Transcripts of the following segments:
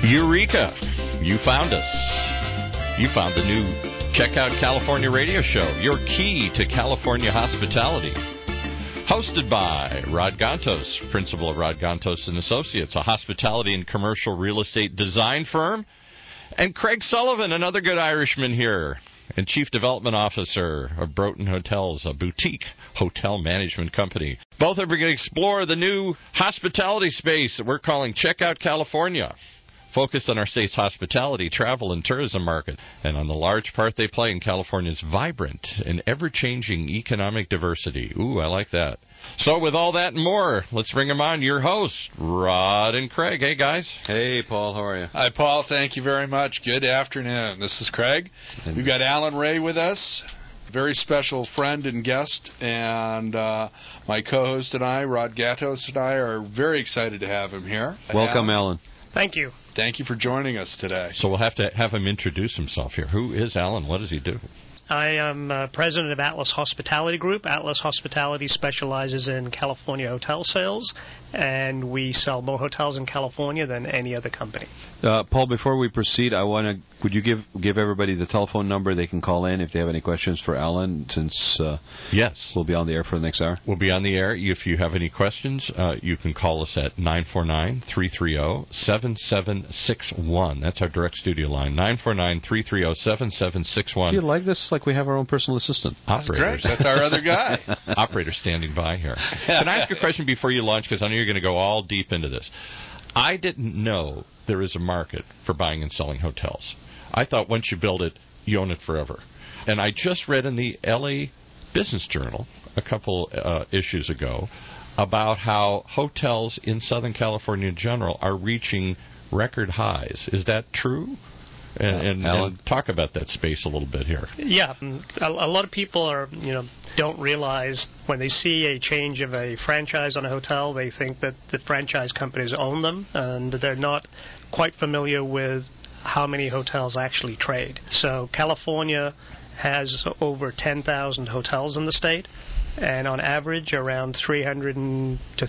Eureka! You found us. You found the new Check Out California radio show, your key to California hospitality. Hosted by Rod Gantos, principal of Rod Gantos & Associates, a hospitality and commercial real estate design firm, and Craig Sullivan, another good Irishman here, and Chief Development Officer of Broughton Hotels, a boutique hotel management company. Both are going to explore the new hospitality space that we're calling Check Out California, focused on our state's hospitality, travel, and tourism market, and on the large part they play in California's vibrant and ever-changing economic diversity. Ooh, I like that. So with all that and more, let's bring them on. Your hosts, Rod and Craig. Hey, guys. Hey, Paul. How are you? Hi, Paul. Thank you very much. Good afternoon. This is Craig. We've got Alan Ray with us, very special friend and guest, and my co-host and I, Rod Gantos, and I are very excited to have him here. Welcome, Alan. Thank you. Thank you for joining us today. So we'll have to have him introduce himself here. Who is Alan? What does he do? I am president of Atlas Hospitality Group. Atlas Hospitality specializes in California hotel sales, and we sell more hotels in California than any other company. Paul, before we proceed, would you give everybody the telephone number they can call in if they have any questions for Alan, since yes, we'll be on the air for the next hour? We'll be on the air. If you have any questions, you can call us at 949-330-7761. That's our direct studio line, 949-330-7761. Do you like this? Like we have our own personal assistant. Operators. That's great. That's our other guy. Operator standing by here. Can I ask a question before you launch? Because I know you're going to go all deep into this. I didn't know there is a market for buying and selling hotels. I thought once you build it, you own it forever. And I just read in the LA Business Journal a couple issues ago about how hotels in Southern California in general are reaching record highs. Is that true? And talk about that space a little bit here. Yeah, a lot of people don't realize when they see a change of a franchise on a hotel, they think that the franchise companies own them, and they're not quite familiar with how many hotels actually trade. So California has over 10,000 hotels in the state, and on average around 300 to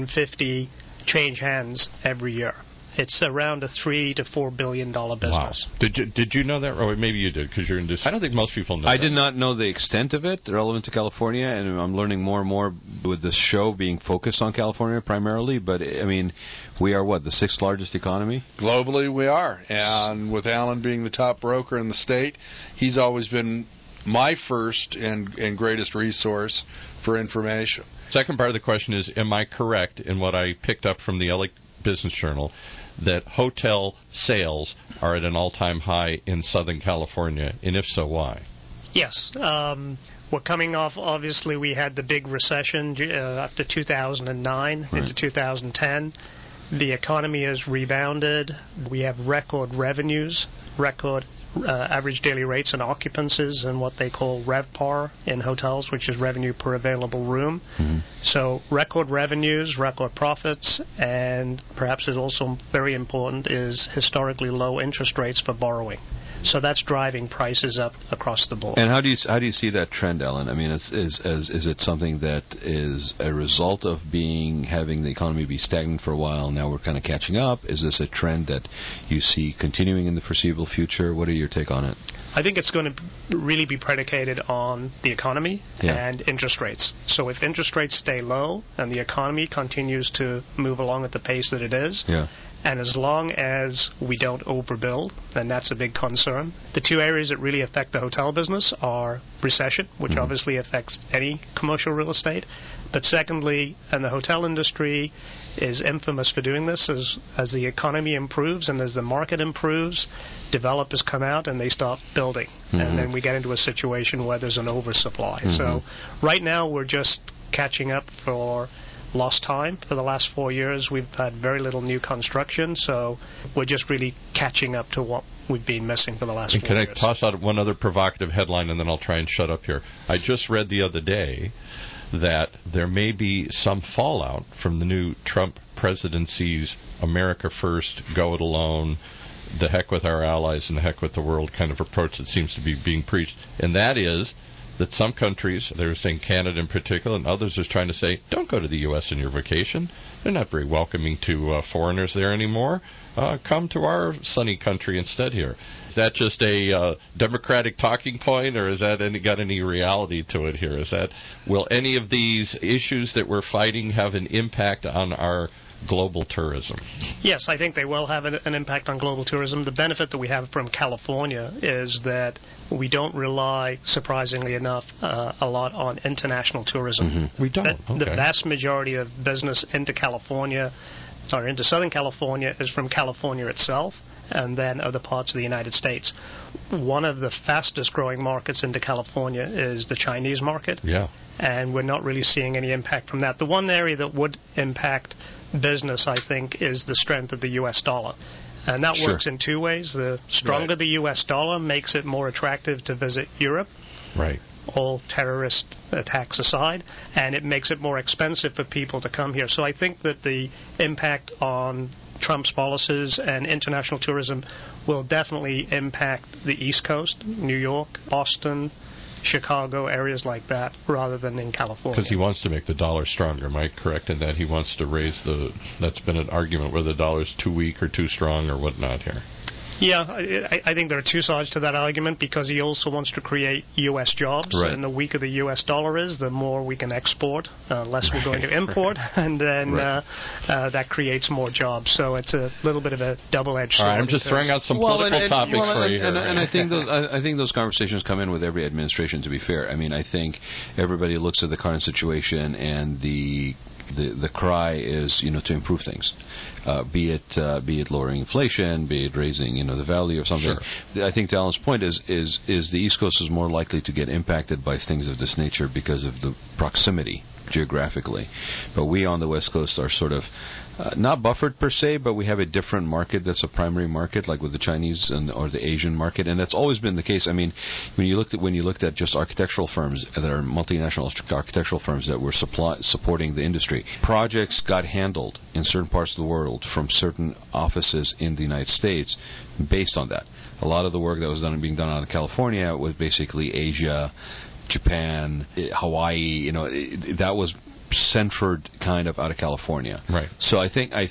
350 change hands every year. It's around a $3 to $4 billion business. Wow. Did you know that? Or maybe you did, because you're in this. I don't think most people know I that. did not know the extent of it relevant to California, and I'm learning more and more with this show being focused on California primarily. But, I mean, we are, the sixth largest economy? Globally, we are. And with Alan being the top broker in the state, he's always been my first and greatest resource for information. Second part of the question is, am I correct in what I picked up from the LA Business Journal that hotel sales are at an all-time high in Southern California, and if so, why? Yes. We're coming off, obviously, we had the big recession after 2009 into 2010. The economy has rebounded. We have record revenues, record average daily rates and occupancies, and what they call RevPAR in hotels, which is revenue per available room. Mm-hmm. So record revenues, record profits, and perhaps is also very important is historically low interest rates for borrowing. So that's driving prices up across the board. And how do you see that trend, Ellen? I mean, is it something that is a result of having the economy be stagnant for a while? Now we're kind of catching up. Is this a trend that you see continuing in the foreseeable future? What are your take on it? I think it's going to really be predicated on the economy and interest rates. So if interest rates stay low and the economy continues to move along at the pace that it is, and as long as we don't overbuild, and that's a big concern. The two areas that really affect the hotel business are recession, which obviously affects any commercial real estate. But secondly, and the hotel industry is infamous for doing this, as the economy improves and as the market improves, developers come out and they start building. And then we get into a situation where there's an oversupply. So right now we're just catching up for lost time. For the last 4 years, we've had very little new construction, so we're just really catching up to what we've been missing for the last 4 years. Can I toss out one other provocative headline, and then I'll try and shut up here? I just read the other day that there may be some fallout from the new Trump presidency's America First, go it alone, the heck with our allies and the heck with the world kind of approach that seems to be being preached. And that is that some countries, they were saying Canada in particular, and others are trying to say, don't go to the U.S. in your vacation. They're not very welcoming to foreigners there anymore. Come to our sunny country instead here. Is that just a Democratic talking point, or has that got any reality to it here? Will any of these issues that we're fighting have an impact on our global tourism? Yes, I think they will have an impact on global tourism. The benefit that we have from California is that we don't rely, surprisingly enough, a lot on international tourism. Mm-hmm. We don't. The vast majority of business into California, or into Southern California, is from California itself and then other parts of the United States. One of the fastest growing markets into California is the Chinese market. Yeah. And we're not really seeing any impact from that. The one area that would impact business, I think, is the strength of the U.S. dollar. And that works in two ways. The stronger the U.S. dollar makes it more attractive to visit Europe. Right. All terrorist attacks aside, and it makes it more expensive for people to come here. So I think that the impact on Trump's policies and international tourism will definitely impact the East Coast, New York, Boston, Chicago, areas like that, rather than in California. Because he wants to make the dollar stronger. Am I correct in that he wants to raise that's been an argument whether the dollar's too weak or too strong or whatnot here? Yeah, I think there are two sides to that argument, because he also wants to create U.S. jobs, and the weaker the U.S. dollar is, the more we can export, less we're going to import, and then that creates more jobs. So it's a little bit of a double-edged sword. All right, I'm just throwing out some political topics for you here. And I think those conversations come in with every administration, to be fair. I mean, I think everybody looks at the current situation, and the cry is, to improve things, be it lowering inflation, be it raising, the value of something. Sure. I think to Alan's point is the East Coast is more likely to get impacted by things of this nature because of the proximity geographically. But we on the West Coast are sort of not buffered per se, but we have a different market that's a primary market, like with the Chinese or the Asian market, and that's always been the case. I mean, when you looked at just architectural firms that are multinational architectural firms that were supporting the industry, projects got handled in certain parts of the world from certain offices in the United States based on that. A lot of the work that was being done out of California was basically Asia, Japan, Hawaii. That was centered kind of out of California. Right. So I think,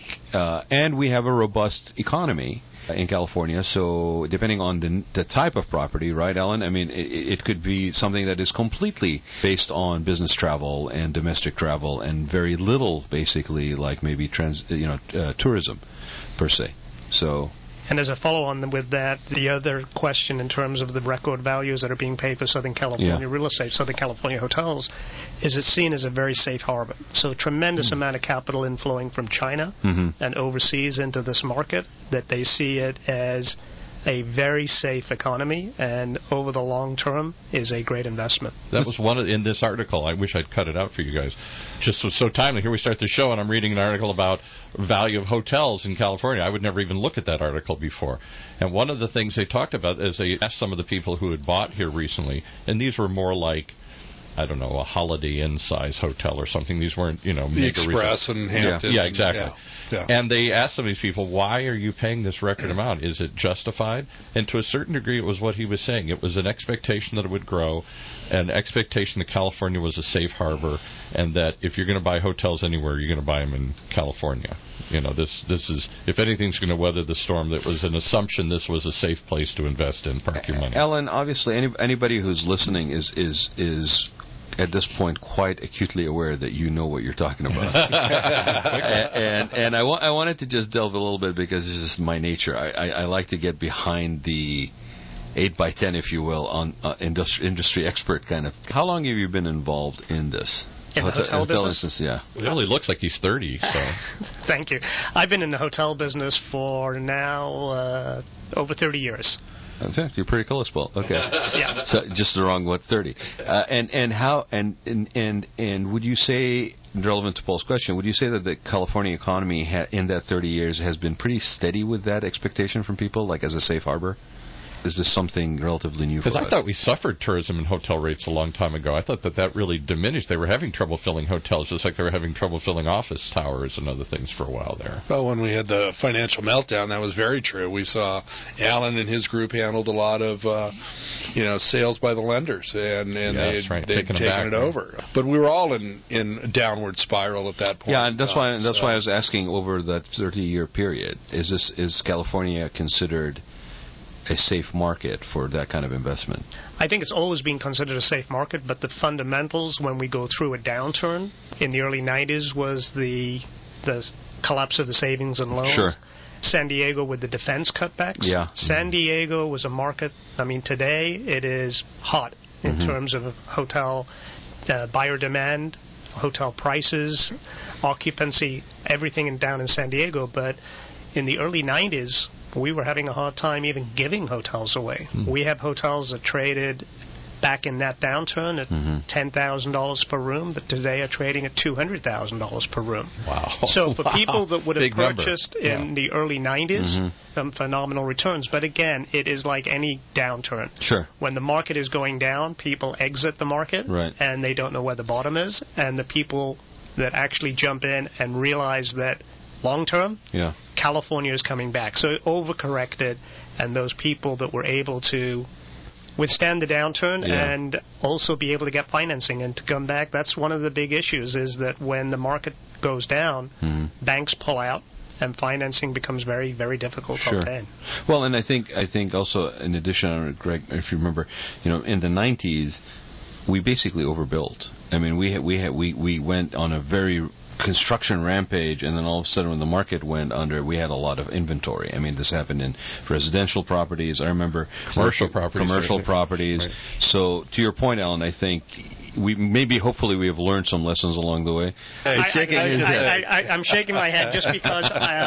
and we have a robust economy in California. So depending on the type of property, right, Alan? I mean, it could be something that is completely based on business travel and domestic travel, and very little, basically, like maybe tourism per se. So. And as a follow-on with that, the other question in terms of the record values that are being paid for Southern California real estate, Southern California hotels, is it's seen as a very safe harbor. So a tremendous amount of capital inflowing from China and overseas into this market, that they see it as a very safe economy, and over the long term is a great investment. That was one in this article. I wish I'd cut it out for you guys. Just was so timely. Here we start the show, and I'm reading an article about value of hotels in California. I would never even look at that article before. And one of the things they talked about is they asked some of the people who had bought here recently, and these were more like, I don't know, a Holiday Inn size hotel or something. These weren't, the Express and Hamptons. Yeah, exactly. Yeah. And they asked some of these people, why are you paying this record amount? Is it justified? And to a certain degree, it was what he was saying. It was an expectation that it would grow, an expectation that California was a safe harbor, and that if you're going to buy hotels anywhere, you're going to buy them in California. This is, if anything's going to weather the storm, that was an assumption this was a safe place to invest in, park your money. Ellen, obviously, anybody who's listening is at this point quite acutely aware that you know what you're talking about. and I wanted to just delve a little bit, because this is my nature. I like to get behind the 8x10, if you will, on industry expert kind of. How long have you been involved in this? In the hotel business? Yeah. It really looks like he's 30. So. Thank you. I've been in the hotel business for now over 30 years. Okay, you're pretty close, Paul. Okay. Yeah. So just the wrong 30. And would you say, relevant to Paul's question, would you say that the California economy in that 30 years has been pretty steady with that expectation from people, like as a safe harbor? is this something relatively new for us? Because I thought we suffered tourism and hotel rates a long time ago. I thought that really diminished. They were having trouble filling hotels, just like they were having trouble filling office towers and other things for a while there. Well, when we had the financial meltdown, that was very true. We saw Alan and his group handled a lot of, sales by the lenders, and they'd taken it over. But we were all in a downward spiral at that point. Yeah, and that's why I was asking, over that 30-year period, is California considered a safe market for that kind of investment? I think it's always been considered a safe market, but the fundamentals when we go through a downturn in the early 90s was the collapse of the savings and loans. Sure. San Diego with the defense cutbacks. Yeah. San Diego was a market, today it is hot in terms of hotel buyer demand, hotel prices, occupancy, everything down in San Diego. But in the early 90s, we were having a hard time even giving hotels away. We have hotels that traded back in that downturn at $10,000 per room that today are trading at $200,000 per room. Wow. So for people that would have purchased in the early 90s, some phenomenal returns. But again, it is like any downturn. Sure. When the market is going down, people exit the market, and they don't know where the bottom is. And the people that actually jump in and realize that long term, California is coming back. So it overcorrected, and those people that were able to withstand the downturn and also be able to get financing and to come back, that's one of the big issues, is that when the market goes down, banks pull out, and financing becomes very, very difficult to obtain. Well, and I think also, in addition, Greg, if you remember, in the 90s, we basically overbuilt. I mean, we went on a very construction rampage, and then all of a sudden when the market went under, we had a lot of inventory. I mean, this happened in residential properties. I remember commercial properties. Right. So to your point, Alan, I think hopefully we have learned some lessons along the way. I'm shaking my head just because,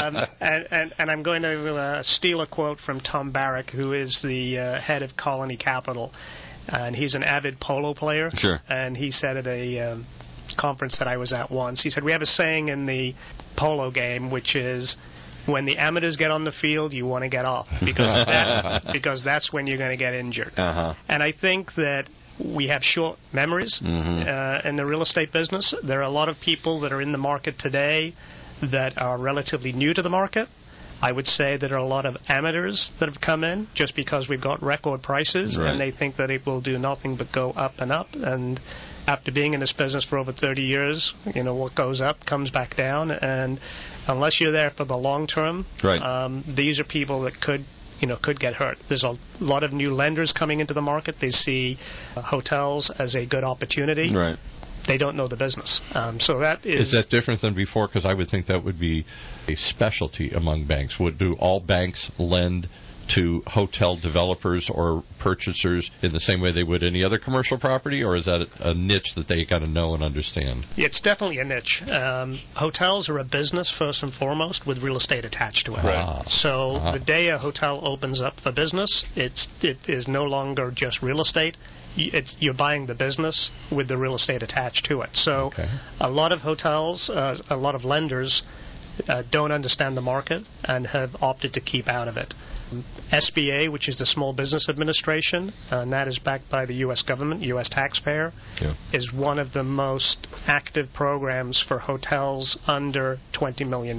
and I'm going to steal a quote from Tom Barrack, who is the head of Colony Capital, and he's an avid polo player. Sure. And he said at a conference that I was at once, he said, we have a saying in the polo game, which is, when the amateurs get on the field, you want to get off, because that's when you're going to get injured. And I think that we have short memories in the real estate business. There are a lot of people that are in the market today that are relatively new to the market. I would say that there are a lot of amateurs that have come in just because we've got record prices, and they think that it will do nothing but go up and up. And after being in this business for over 30 years, what goes up comes back down. And unless you're there for the long term, these are people that could get hurt. There's a lot of new lenders coming into the market. They see hotels as a good opportunity. Right. They don't know the business. So that is... Is that different than before? Because I would think that would be a specialty among banks. Do all banks lend to hotel developers or purchasers in the same way they would any other commercial property, or is that a niche that they got to know and understand? It's definitely a niche. Hotels are a business first and foremost with real estate attached to it. So the day a hotel opens up for business, it is no longer just real estate. You're buying the business with the real estate attached to it. So a lot of hotels, a lot of lenders don't understand the market and have opted to keep out of it. SBA, which is the Small Business Administration, and that is backed by the U.S. government, U.S. taxpayer, is one of the most active programs for hotels under $20 million.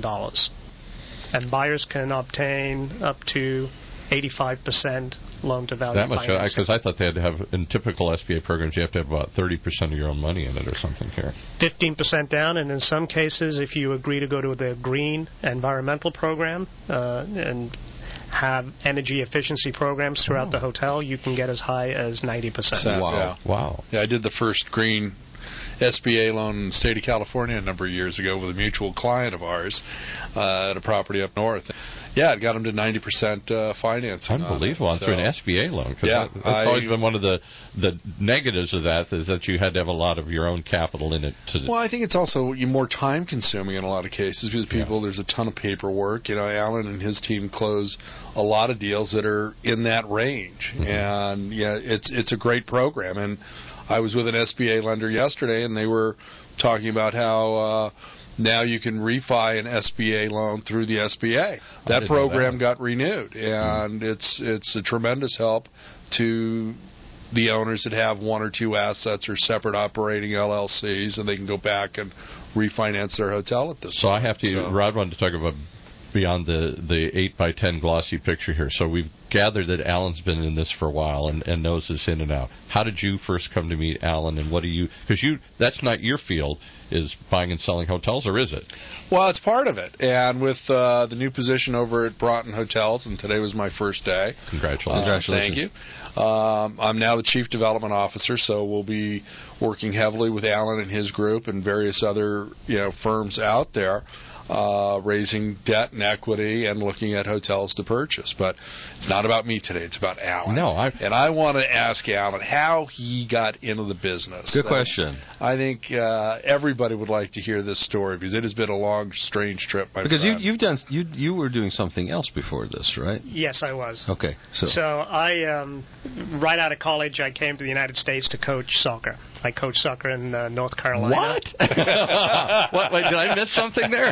And buyers can obtain up to 85% loan-to-value that much, financing. because I thought they had to have, in typical SBA programs, you have to have about 30% of your own money in it or something here. 15% down, and in some cases, if you agree to go to the green environmental program and have energy efficiency programs throughout the hotel, you can get as high as 90%. Wow. Yeah, I did the first green SBA loan in the state of California a number of years ago with a mutual client of ours at a property up north. Yeah, it got them to 90% financing. Unbelievable, through an SBA loan. That's always been one of the negatives of that, is that you had to have a lot of your own capital in it. Well, I think it's also more time-consuming in a lot of cases because there's a ton of paperwork. Alan and his team close a lot of deals that are in that range. And, it's a great program. And I was with an SBA lender yesterday, and they were talking about how now you can refi an SBA loan through the SBA. That program got renewed, and it's a tremendous help to the owners that have one or two assets or separate operating LLCs, and they can go back and refinance their hotel at this point. I have to, Rod wanted to talk about beyond the 8x10 glossy picture here. So we've gathered that Alan's been in this for a while and knows this in and out. How did you first come to meet Alan, and what do you, because that's not your field, is buying and selling hotels, or is it? Well, it's part of it. And with the new position over at Broughton Hotels, and today was my first day. Congratulations. Thank you. I'm now the Chief Development Officer, so we'll be working heavily with Alan and his group and various other firms out there, raising debt and equity and looking at hotels to purchase. But it's not about me today. It's about Alan. And I want to ask Alan how he got into the business. Good question. I think everybody would like to hear this story, because it has been a long, strange trip, my because friend. you were doing something else before this, right? Yes, I was. Okay. So I, right out of college, I came to the United States to coach soccer. I coached soccer in North Carolina. What? Wait, did I miss something there?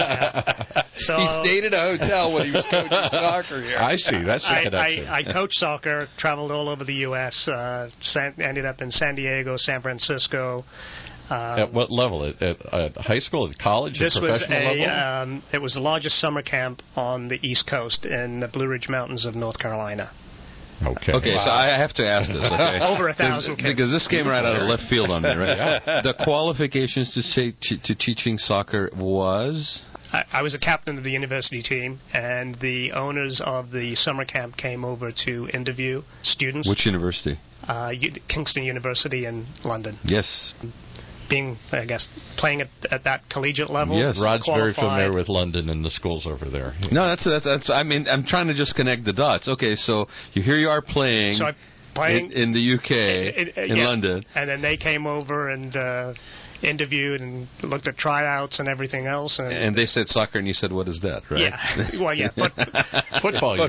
So he stayed at a hotel when he was coaching soccer here. I see. That's the connection. I coached soccer, traveled all over the U.S., ended up in San Diego, San Francisco. At what level? At high school? At college? This at professional level? It was the largest summer camp on the East Coast in the Blue Ridge Mountains of North Carolina. Okay. Wow. So I have to ask this. Okay? Over 1,000 kids. Because this came right out of left field on me, right? The qualifications to teaching soccer was? I was a captain of the university team, and the owners of the summer camp came over to interview students. Which university? Kingston University in London. Yes. Being, I guess, playing at that collegiate level. Yes. Rod's very familiar with London and the schools over there. No, that's. I mean, I'm trying to just connect the dots. Okay, so here you are playing. So in the UK, in London, and then they came over and interviewed and looked at tryouts and everything else. And they said soccer, and you said, "What is that?" Right? Yeah. Well, yeah. Football.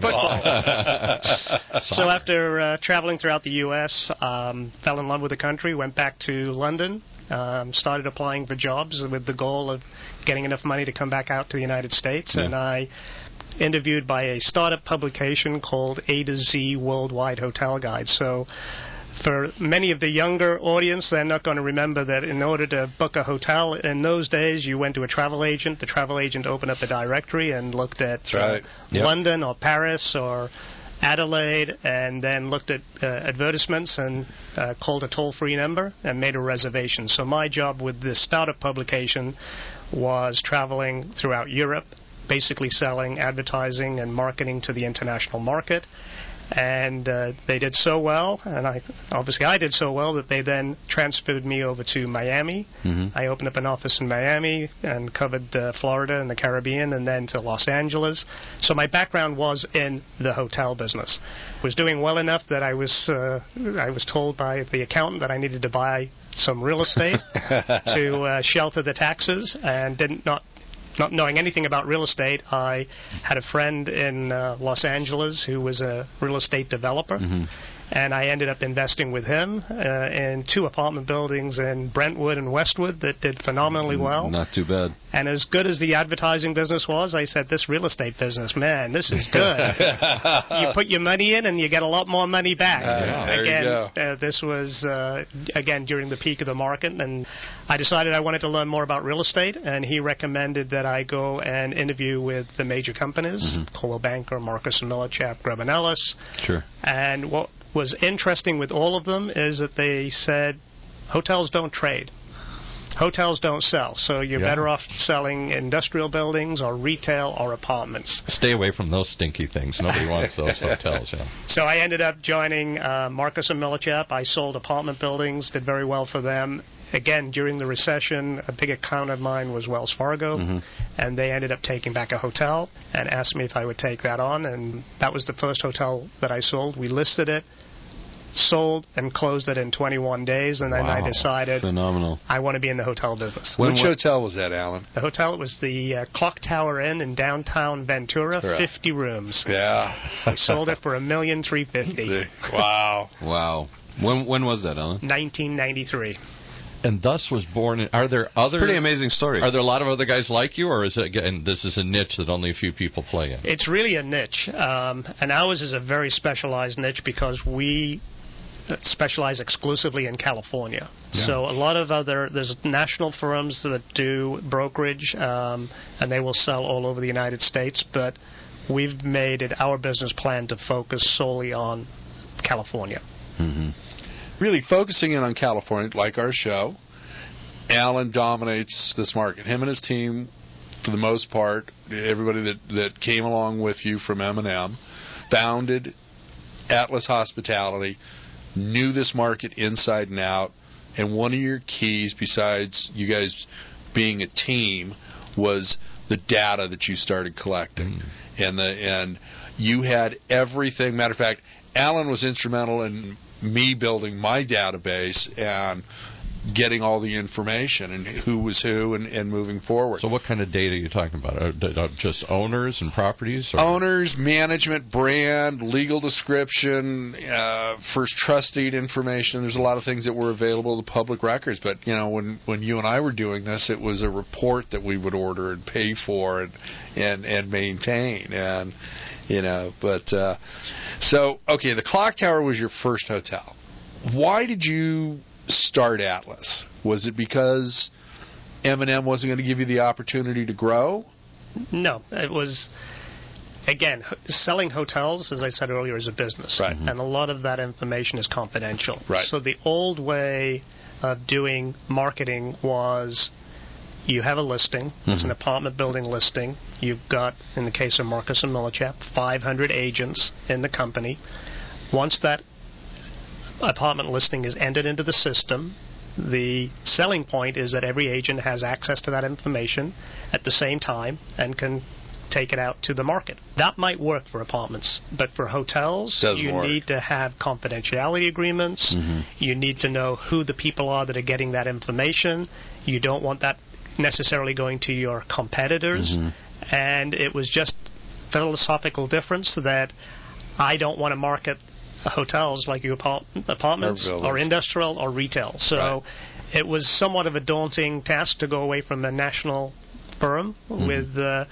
So after traveling throughout the U.S., fell in love with the country, went back to London. Started applying for jobs with the goal of getting enough money to come back out to the United States. Yeah. And I interviewed by a startup publication called A to Z Worldwide Hotel Guide. So for many of the younger audience, they're not going to remember that in order to book a hotel in those days, you went to a travel agent. The travel agent opened up a directory and looked at London or Paris or Adelaide, and then looked at advertisements and called a toll-free number and made a reservation. So my job with this startup publication was traveling throughout Europe, basically selling advertising and marketing to the international market. And they did so well, and I did so well that they then transferred me over to Miami. Mm-hmm. I opened up an office in Miami and covered Florida and the Caribbean, and then to Los Angeles. So my background was in the hotel business. Was doing well enough that I was told by the accountant that I needed to buy some real estate to shelter the taxes, and not knowing anything about real estate, I had a friend in Los Angeles who was a real estate developer, mm-hmm. and I ended up investing with him in 2 apartment buildings in Brentwood and Westwood that did phenomenally well. Not too bad. And as good as the advertising business was, I said, this real estate business, man, this is good. You put your money in and you get a lot more money back. This was, again, during the peak of the market, and I decided I wanted to learn more about real estate, and he recommended that I go and interview with the major companies, mm-hmm. Coldwell Banker, Marcus & Millichap, Grubb & Ellis. Sure. And what was interesting with all of them is that they said, hotels don't trade. Hotels don't sell, so you're better off selling industrial buildings or retail or apartments. Stay away from those stinky things. Nobody wants those hotels. Yeah. So I ended up joining Marcus & Millichap. I sold apartment buildings, did very well for them. Again, during the recession, a big account of mine was Wells Fargo, mm-hmm. and they ended up taking back a hotel and asked me if I would take that on, and that was the first hotel that I sold. We listed it, sold, and closed it in 21 days, and then I decided I want to be in the hotel business. Which hotel was that, Alan? The hotel was the Clock Tower Inn in downtown Ventura, 50 rooms. Yeah. We sold it for $1,350,000. Wow. Wow. When was that, Alan? 1993. And thus was born. Are there other pretty amazing story? Are there a lot of other guys like you, or is it again this is a niche that only a few people play in? It's really a niche, and ours is a very specialized niche because we specialize exclusively in California. Yeah. So a lot of there's national firms that do brokerage, and they will sell all over the United States, but we've made it our business plan to focus solely on California. Mm-hmm. Really focusing in on California, like our show, Alan dominates this market. Him and his team, for the most part, everybody that came along with you from M&M, founded Atlas Hospitality, knew this market inside and out, and one of your keys, besides you guys being a team, was the data that you started collecting. And you had everything. Matter of fact, Alan was instrumental in me building my database and getting all the information and who was who and moving forward. So what kind of data are you talking about? Just owners and properties? Or? Owners, management, brand, legal description, first trust deed information. There's a lot of things that were available to public records. But, when you and I were doing this, it was a report that we would order and pay for and maintain. And, so, okay, the Clock Tower was your first hotel. Why did you start Atlas? Was it because M&M wasn't going to give you the opportunity to grow? No, it was, again, selling hotels, as I said earlier, is a business. Right. And a lot of that information is confidential. Right. So the old way of doing marketing was you have a listing. It's an apartment building listing. You've got, in the case of Marcus & Millichap, 500 agents in the company. Once that apartment listing is entered into the system, the selling point is that every agent has access to that information at the same time and can take it out to the market. That might work for apartments, but for hotels, you need to have confidentiality agreements. You need to know who the people are that are getting that information. You don't want that necessarily going to your competitors. And it was just philosophical difference that I don't want to market hotels like your apartments or industrial or retail. So it was somewhat of a daunting task to go away from the national firm with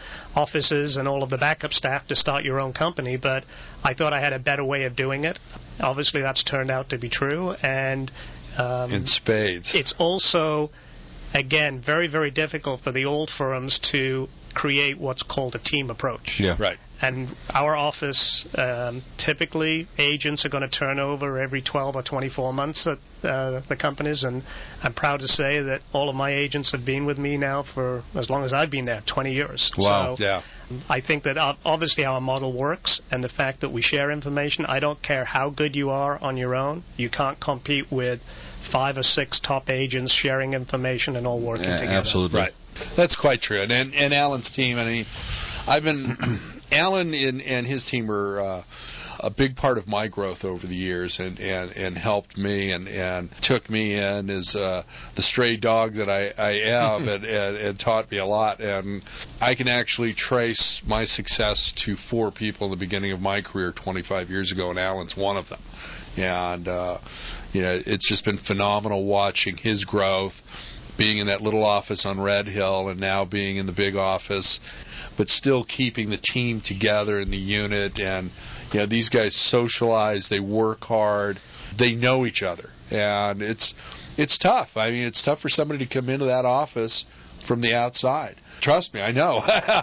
offices and all of the backup staff to start your own company, but I thought I had a better way of doing it. Obviously that's turned out to be true, and in spades. It's also, again, very, very difficult for the old firms to create what's called a team approach. Yeah. Right. And our office, typically, agents are going to turn over every 12 or 24 months at the companies, and I'm proud to say that all of my agents have been with me now for as long as I've been there, 20 years. Wow. So I think that obviously our model works, and the fact that we share information, I don't care how good you are on your own, you can't compete with 5 or 6 top agents sharing information and all working together. Absolutely. Right. That's quite true. And Alan's team, I've been Alan and his team were a big part of my growth over the years and helped me and took me in as the stray dog that I am and taught me a lot. And I can actually trace my success to 4 people in the beginning of my career 25 years ago, and Alan's one of them. And it's just been phenomenal watching his growth, being in that little office on Red Hill and now being in the big office, but still keeping the team together in the unit. And these guys socialize, they work hard, they know each other, and it's tough. It's tough for somebody to come into that office from the outside. Trust me, I know.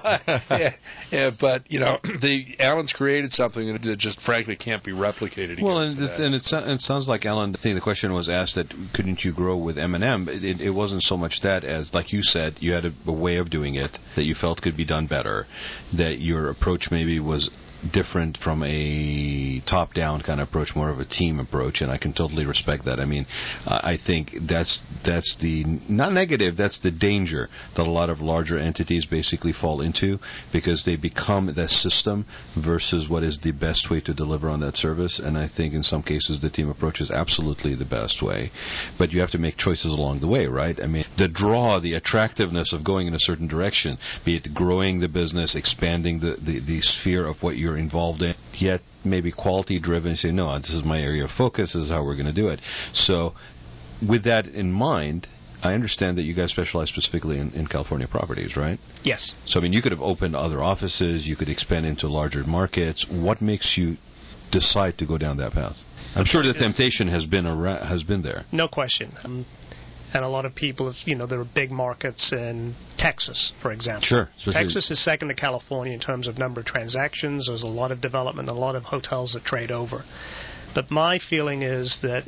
But Alan's created something that just frankly can't be replicated. Well, and it sounds like Alan. I think the question was asked that couldn't you grow with M&M? It wasn't so much that as, like you said, you had a way of doing it that you felt could be done better, that your approach maybe was different from a top-down kind of approach, more of a team approach, and I can totally respect that. I think that's the, not negative, that's the danger that a lot of larger entities basically fall into, because they become the system versus what is the best way to deliver on that service. And I think in some cases the team approach is absolutely the best way, but you have to make choices along the way, right? The draw, the attractiveness of going in a certain direction, be it growing the business, expanding the sphere of what you're involved in, yet maybe quality driven, say, no, this is my area of focus, this is how we're going to do it. So with that in mind, I understand that you guys specialize specifically in California properties, right? Yes. So, I mean, you could have opened other offices, you could expand into larger markets. What makes you decide to go down that path? I'm sure the temptation has been there. No question. And a lot of people, there are big markets in Texas, for example. Sure. Texas is second to California in terms of number of transactions. There's a lot of development, a lot of hotels that trade over. But my feeling is that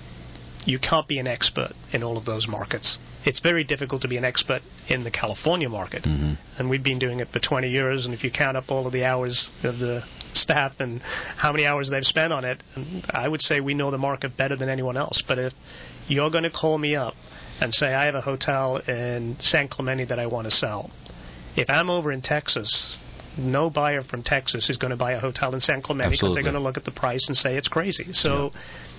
you can't be an expert in all of those markets. It's very difficult to be an expert in the California market. Mm-hmm. And we've been doing it for 20 years, and if you count up all of the hours of the staff and how many hours they've spent on it, I would say we know the market better than anyone else. But if you're going to call me up and say, I have a hotel in San Clemente that I want to sell, if I'm over in Texas, no buyer from Texas is going to buy a hotel in San Clemente because they're going to look at the price and say it's crazy. So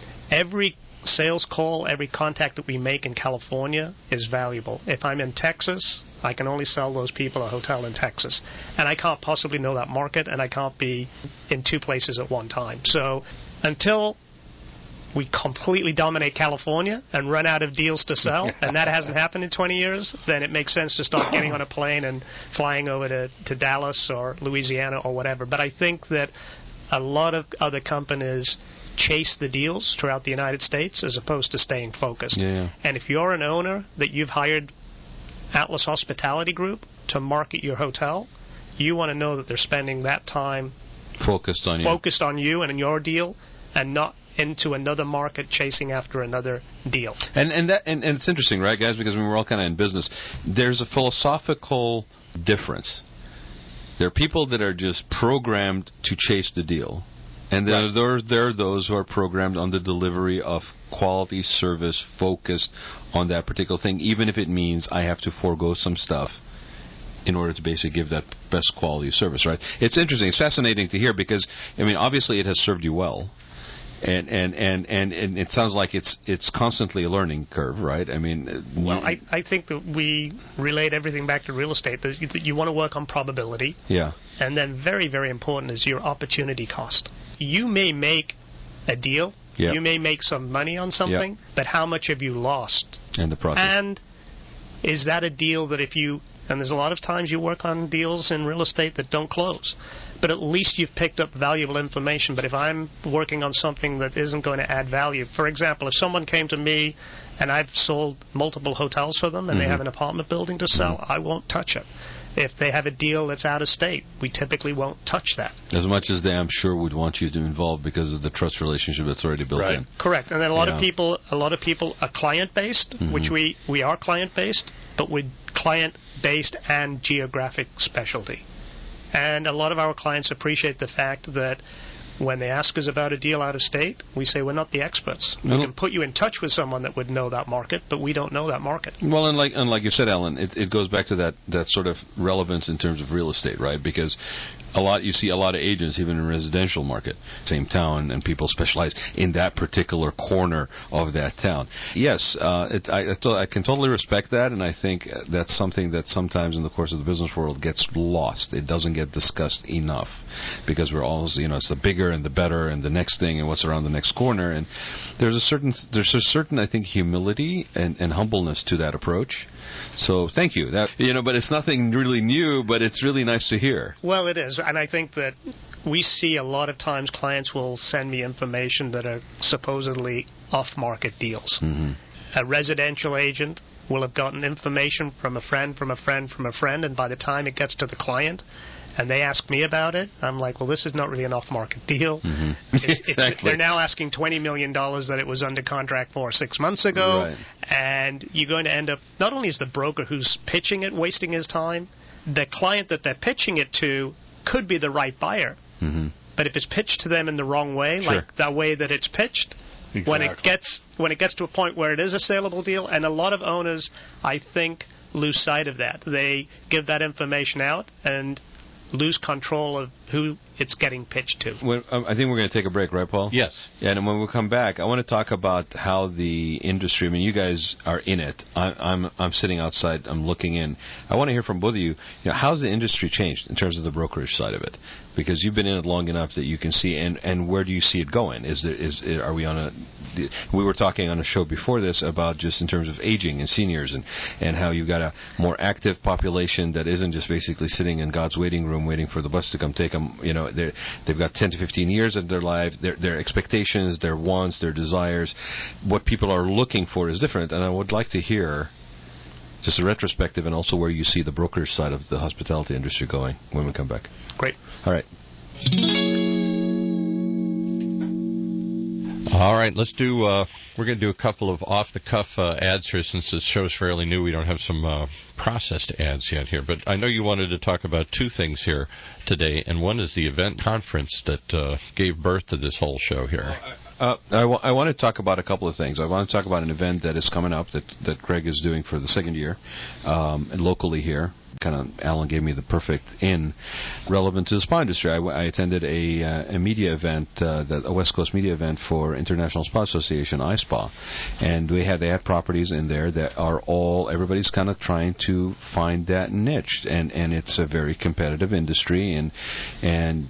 every sales call, every contact that we make in California is valuable. If I'm in Texas, I can only sell those people a hotel in Texas. And I can't possibly know that market, and I can't be in two places at one time. So until we completely dominate California and run out of deals to sell, and that hasn't happened in 20 years, then it makes sense to start getting on a plane and flying over to Dallas or Louisiana or whatever. But I think that a lot of other companies chase the deals throughout the United States as opposed to staying focused. Yeah. And if you're an owner that you've hired Atlas Hospitality Group to market your hotel, you want to know that they're spending that time focused on you and in your deal, and not into another market chasing after another deal. And it's interesting, right, guys, because we're all kind of in business. There's a philosophical difference. There are people that are just programmed to chase the deal. And there are those who are programmed on the delivery of quality service focused on that particular thing, even if it means I have to forego some stuff in order to basically give that best quality service, right? It's interesting. It's fascinating to hear because, I mean, obviously it has served you well. And it sounds like it's constantly a learning curve, right? I mean, well, I think that we relate everything back to real estate. That you want to work on probability. Yeah. And then very, very important is your opportunity cost. You may make a deal. Yep. You may make some money on something, yep. But how much have you lost in the process? And is that a deal that and there's a lot of times you work on deals in real estate that don't close, but at least you've picked up valuable information. But if I'm working on something that isn't going to add value, for example, if someone came to me and I've sold multiple hotels for them and they have an apartment building to sell, I won't touch it. If they have a deal that's out of state, we typically won't touch that. As much as they, I'm sure, would want you to involve because of the trust relationship that's already built in. Correct. And then a lot of people are client-based, which we are client-based, but with client-based and geographic specialty. And a lot of our clients appreciate the fact that when they ask us about a deal out of state, we say we're not the experts. We can put you in touch with someone that would know that market, but we don't know that market. Well, and like you said, Alan, it goes back to that sort of relevance in terms of real estate, right? Because you see a lot of agents, even in residential market, same town, and people specialize in that particular corner of that town. Yes, I can totally respect that, and I think that's something that sometimes in the course of the business world gets lost. It doesn't get discussed enough because we're always, it's the bigger and the better and the next thing and what's around the next corner, and there's a certain I think humility and humbleness to that approach. So thank you. But it's nothing really new, but it's really nice to hear. Well, it is, and I think that we see a lot of times clients will send me information that are supposedly off-market deals. Mm-hmm. A residential agent will have gotten information from a friend, and by the time it gets to the client and they ask me about it, I'm like, well, this is not really an off-market deal. Mm-hmm. Exactly. They're now asking $20 million that it was under contract for 6 months ago, right. And you're going to end up, not only is the broker who's pitching it wasting his time, the client that they're pitching it to could be the right buyer. Mm-hmm. But if it's pitched to them in the wrong way, sure. like the way that it's pitched, exactly. when it gets to a point where it is a saleable deal, and a lot of owners, I think, lose sight of that. They give that information out and lose control of who it's getting pitched to. I think we're going to take a break, right, Paul? Yes. And when we come back, I want to talk about how the industry. I mean, you guys are in it. I'm sitting outside. I'm looking in. I want to hear from both of you. How's the industry changed in terms of the brokerage side of it? Because you've been in it long enough that you can see. And where do you see it going? Are we on a? We were talking on a show before this about just in terms of aging and seniors and how you've got a more active population that isn't just basically sitting in God's waiting room waiting for the bus to come take them. They've got 10 to 15 years of their life. Their expectations, their wants, their desires, what people are looking for is different. And I would like to hear just a retrospective and also where you see the brokerage side of the hospitality industry going when we come back. Great. All right. All right, let's do. We're going to do a couple of off-the-cuff ads here since this show's fairly new. We don't have some processed ads yet here, but I know you wanted to talk about two things here today, and one is the event conference that gave birth to this whole show here. I want to talk about a couple of things. I want to talk about an event that is coming up that Craig is doing for the second year, and locally here. Alan gave me the perfect in relevant to the spa industry. I attended a media event, a West Coast media event for International Spa Association, iSpa, and they had properties in there that are everybody's kind of trying to find that niche, and it's a very competitive industry, and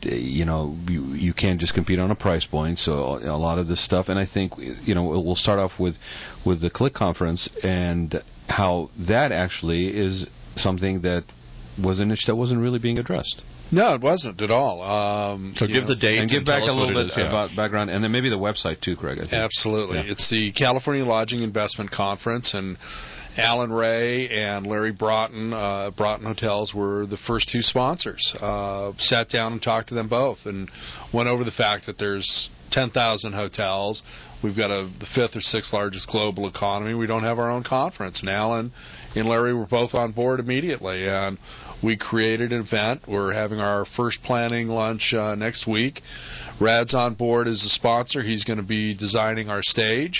you can't just compete on a price point. So a lot of this stuff, and I think we'll start off with the Click conference and how that actually is something that was a niche that wasn't really being addressed. No, it wasn't at all. So give the date and give back a little bit about background, and then maybe the website too, Craig. I think. Absolutely. Yeah. It's the California Lodging Investment Conference, and Alan Ray and Larry Broughton, Broughton Hotels, were the first two sponsors. Sat down and talked to them both and went over the fact that there's 10,000 hotels. We've got the fifth or sixth largest global economy. We don't have our own conference. And Alan and Larry were both on board immediately. And we created an event. We're having our first planning lunch next week. Rad's on board as a sponsor. He's going to be designing our stage.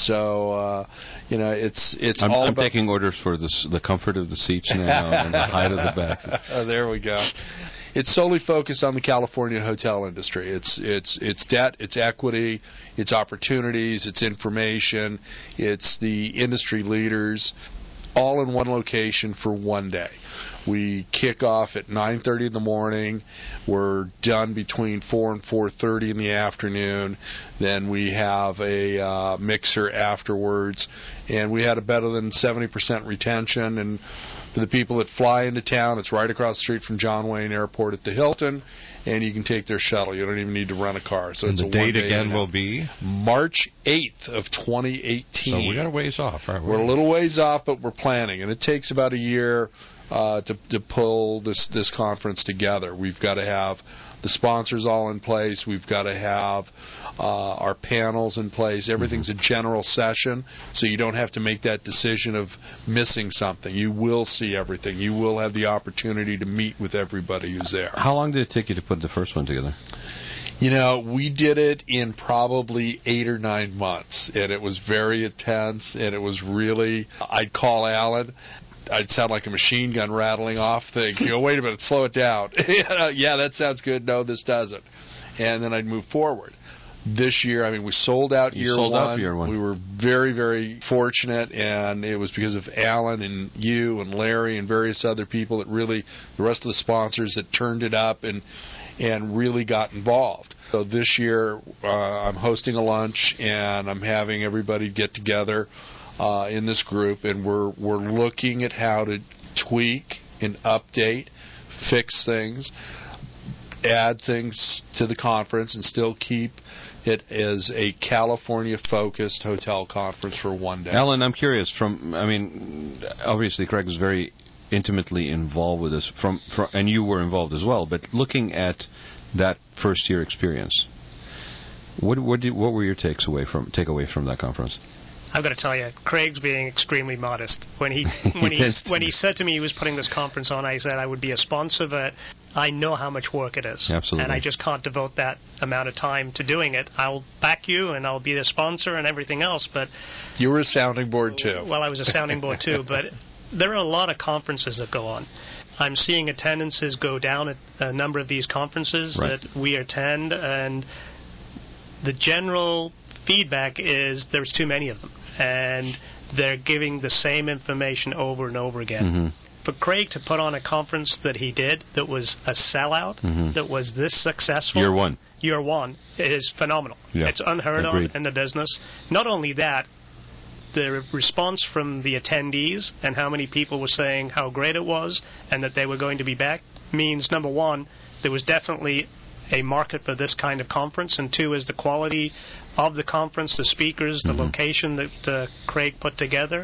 So, it's all I'm taking orders for the comfort of the seats now and the height of the backs. There we go. It's solely focused on the California hotel industry. It's debt, it's equity, it's opportunities, it's information, it's the industry leaders, all in one location for one day. We kick off at 9:30 in the morning. We're done between 4 and 4:30 in the afternoon. Then we have a mixer afterwards, and we had a better than 70% retention. And for the people that fly into town, it's right across the street from John Wayne Airport at the Hilton, and you can take their shuttle. You don't even need to rent a car. So it's the date again will be March 8th of 2018. So we got a ways off, aren't we? We're a little ways off, but we're planning, and it takes about a year to pull this conference together. We've got to have the sponsors all in place. We've got to have our panels in place. Everything's a general session, so you don't have to make that decision of missing something. You will see everything. You will have the opportunity to meet with everybody who's there. How long did it take you to put the first one together? We did it in probably 8 or 9 months, and it was very intense, and it was really, I'd call Alan. I'd sound like a machine gun rattling off things. Wait a minute, slow it down. Yeah, that sounds good. No, this doesn't. And then I'd move forward. This year, we sold out year one. We were very, very fortunate, and it was because of Alan and you and Larry and various other people that really, the rest of the sponsors that turned it up and really got involved. So this year, I'm hosting a lunch, and I'm having everybody get together in this group, and we're looking at how to tweak and update, fix things, add things to the conference, and still keep it as a California-focused hotel conference for one day. Alan, I'm curious. Obviously, Craig was very intimately involved with this, and you were involved as well. But looking at that first-year experience, what were your takeaway from that conference? I've got to tell you, Craig's being extremely modest. When he said to me he was putting this conference on, I said I would be a sponsor, but I know how much work it is. Absolutely. And I just can't devote that amount of time to doing it. I'll back you, and I'll be the sponsor and everything else, but... You were a sounding board, too. Well, I was a sounding board, too, but there are a lot of conferences that go on. I'm seeing attendances go down at a number of these conferences that we attend, and the general feedback is there's too many of them, and they're giving the same information over and over again. Mm-hmm. For Craig to put on a conference that he did that was a sellout, that was this successful, year one, is phenomenal. Yeah. It's unheard of in the business. Not only that, the response from the attendees and how many people were saying how great it was and that they were going to be back means, number one, there was definitely a market for this kind of conference, and two is the quality of the conference, the speakers, the location that Craig put together.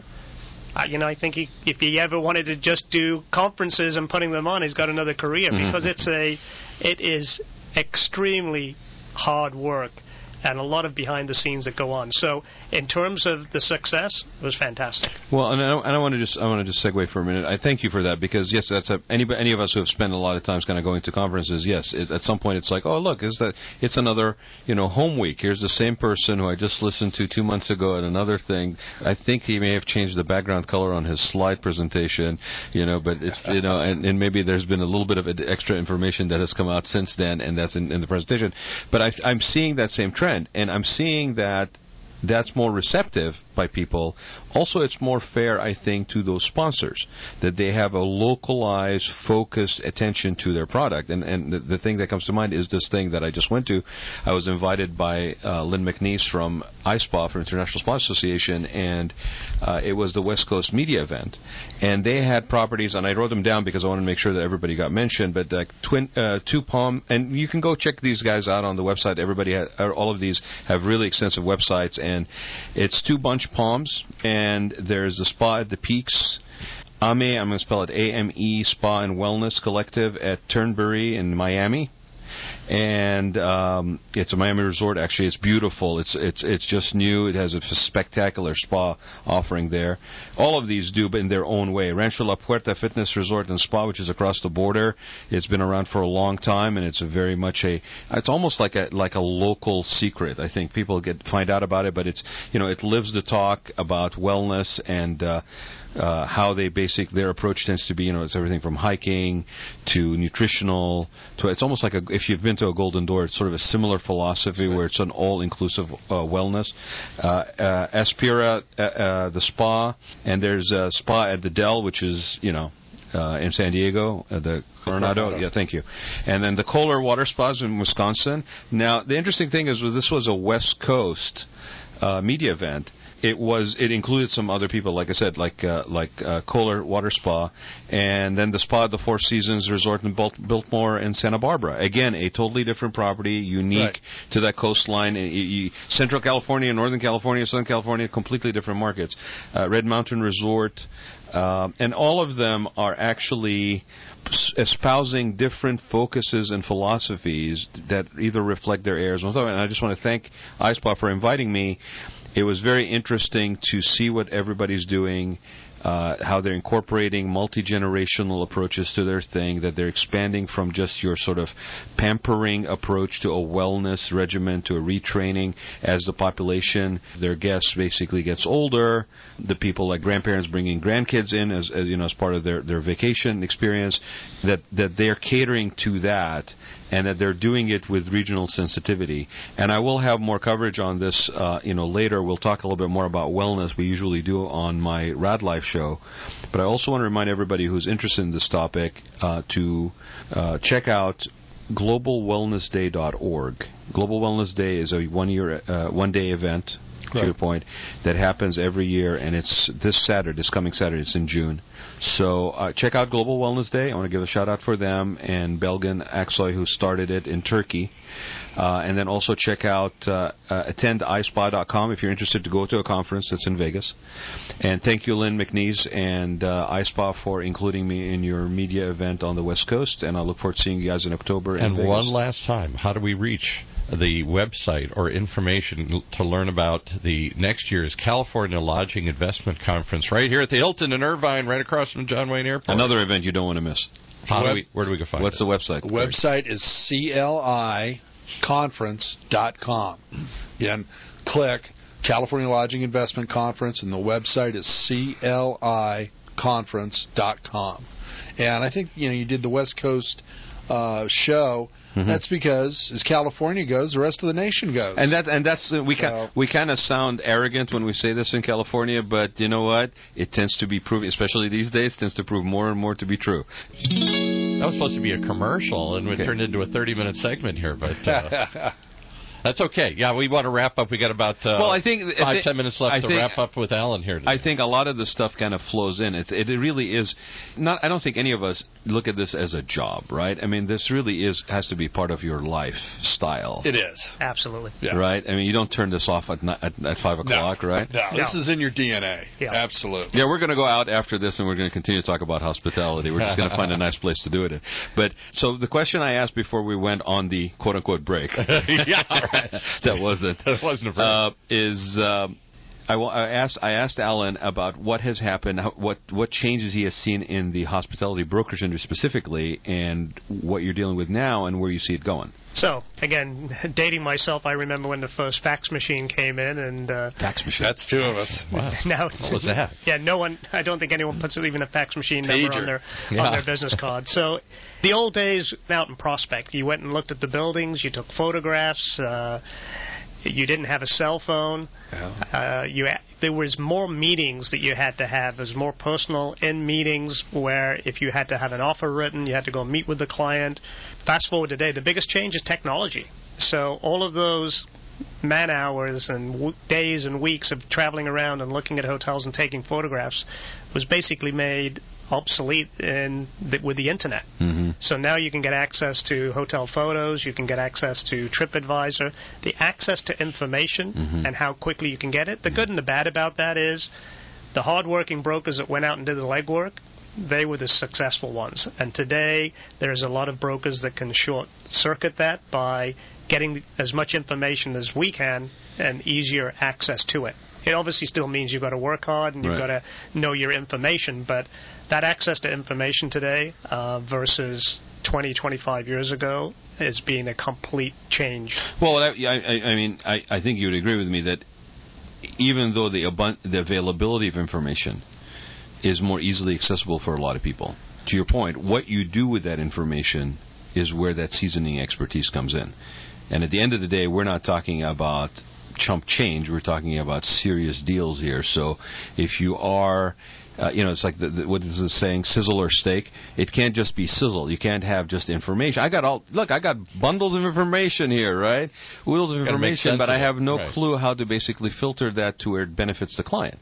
I think if he ever wanted to just do conferences and putting them on, he's got another career, because it is extremely hard work and a lot of behind the scenes that go on. So, in terms of the success, it was fantastic. Well, and I want to just segue for a minute. I thank you for that, because yes, that's any of us who have spent a lot of times kind of going to conferences. Yes, at some point it's like, oh look, it's another home week. Here's the same person who I just listened to 2 months ago at another thing. I think he may have changed the background color on his slide presentation, but it's and maybe there's been a little bit of extra information that has come out since then, and that's in the presentation. But I'm seeing that same trend. And I'm seeing that that's more receptive by people. Also, it's more fair, I think, to those sponsors, that they have a localized, focused attention to their product. And the thing that comes to mind is this thing that I just went to. I was invited by Lynn McNeese from ISPA, from International Sponsors Association, and it was the West Coast Media event. And they had properties, and I wrote them down because I wanted to make sure that everybody got mentioned, but two Palm, and you can go check these guys out on the website. All of these have really extensive websites, and it's 2 Bunch Palms, and there's the spa at the Peaks. I'm going to spell it AME Spa and Wellness Collective at Turnberry in Miami. And it's a Miami resort. Actually, it's beautiful. It's just new. It has a spectacular spa offering there. All of these do, but in their own way. Rancho La Puerta Fitness Resort and Spa, which is across the border, it's been around for a long time, and it's very much it's almost like a local secret. I think people find out about it, but it lives the talk about wellness and how their approach tends to be, it's everything from hiking to nutritional to, it's almost like if you've been to a Golden Door, it's sort of a similar philosophy where it's an all-inclusive wellness. Aspira, the spa, and there's a spa at the Dell, which is, in San Diego, the Coronado. Yeah, thank you. And then the Kohler Water Spas in Wisconsin. Now, the interesting thing is, this was a West Coast media event. It included some other people, like I said, like Kohler Water Spa, and then the spa at the Four Seasons Resort in Biltmore and Santa Barbara. Again, a totally different property, unique to that coastline. Central California, Northern California, Southern California, completely different markets. Red Mountain Resort, and all of them are actually espousing different focuses and philosophies that either reflect their areas. And I just want to thank ISPA for inviting me. It was very interesting to see what everybody's doing, how they're incorporating multi-generational approaches to their thing, that they're expanding from just your sort of pampering approach to a wellness regimen to a retraining as the population, their guests basically gets older. The people like grandparents bringing grandkids in as part of their vacation experience, that they're catering to that, and that they're doing it with regional sensitivity. And I will have more coverage on this, later. We'll talk a little bit more about wellness. We usually do on my Rad Life show. But I also want to remind everybody who's interested in this topic to check out globalwellnessday.org. Global Wellness Day is a one-day event, to your point, that happens every year, and it's this coming Saturday. It's in June. So check out Global Wellness Day. I want to give a shout-out for them and Belgin Aksoy, who started it in Turkey. And then also check out attendispa.com if you're interested to go to a conference that's in Vegas. And thank you, Lynn McNeese and ISPA, for including me in your media event on the West Coast. And I look forward to seeing you guys in October in Vegas. And one last time, how do we reach the website or information to learn about the next year's California Lodging Investment Conference right here at the Hilton in Irvine, right across from John Wayne Airport? Another event you don't want to miss. Where do we go find it? What's the website? The website is CLIconference.com. Again, click California Lodging Investment Conference, and the website is hotelconference.com. And I think you did the West Coast show. Mm-hmm. That's because as California goes, the rest of the nation goes. And that's we kind of sound arrogant when we say this in California, but you know what? It tends to be proven, especially these days, tends to prove more and more to be true. That was supposed to be a commercial, and it turned into a 30-minute segment here, but that's okay. Yeah, we want to wrap up. We got about 5-10 minutes left to wrap up with Alan here today. I think a lot of the stuff kind of flows in. It really is not. I don't think any of us look at this as a job, right? I mean, this really has to be part of your lifestyle. It is. Absolutely. Yeah. Right? I mean, you don't turn this off at 5 o'clock, right? No, this is in your DNA. Yeah. Absolutely. Yeah, we're going to go out after this, and we're going to continue to talk about hospitality. We're just going to find a nice place to do it in. But so the question I asked before we went on the quote-unquote break. That wasn't a break. I asked Alan about what has happened, what changes he has seen in the hospitality brokerage industry specifically, and what you're dealing with now, and where you see it going. So, again, dating myself, I remember when the first fax machine came in, and fax machine. That's two of us. Wow. Now, what was that? Yeah, no one. I don't think anyone puts even a fax machine number on their business card. So, the old days out in Prospect, you went and looked at the buildings, you took photographs. You didn't have a cell phone. There was more meetings that you had to have. There's more personal in meetings where if you had to have an offer written, you had to go meet with the client. Fast forward today, the biggest change is technology. So all of those man hours and days and weeks of traveling around and looking at hotels and taking photographs was basically made obsolete with the internet. Mm-hmm. So now you can get access to hotel photos, you can get access to TripAdvisor, the access to information and how quickly you can get it. The good and the bad about that is the hardworking brokers that went out and did the legwork, they were the successful ones. And today there's a lot of brokers that can short-circuit that by getting as much information as we can and easier access to it. It obviously still means you've got to work hard and you've got to know your information, but that access to information today versus 20, 25 years ago is being a complete change. Well, I mean, I think you would agree with me that even though the availability of information is more easily accessible for a lot of people, to your point, what you do with that information is where that seasoning expertise comes in. And at the end of the day, we're not talking about chump change. We're talking about serious deals here. So if you are, it's like what is the saying, sizzle or steak? It can't just be sizzle. You can't have just information. I got bundles of information here, right? Oodles of information, but I have no clue how to basically filter that to where it benefits the client.